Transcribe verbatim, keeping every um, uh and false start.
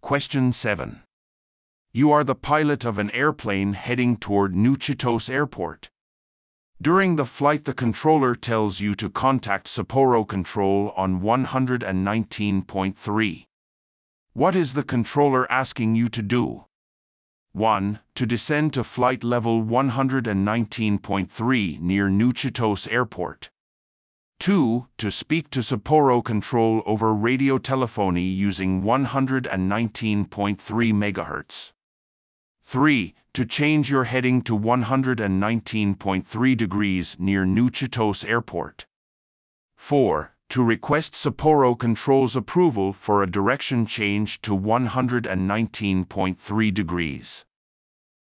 Question seven. You are the pilot of an airplane heading toward Nuchitos Airport. During the flight, the controller tells you to contact Sapporo Control on one hundred nineteen point three. What is the controller asking you to do? one. To descend to flight level one hundred nineteen point three near Nuchitos Airport. two. To speak to Sapporo Control over radio telephony using one hundred nineteen point three megahertz. three. To change your heading to one hundred nineteen point three degrees near Nuchitos Airport. four. To request Sapporo Control's approval for a direction change to one hundred nineteen point three degrees.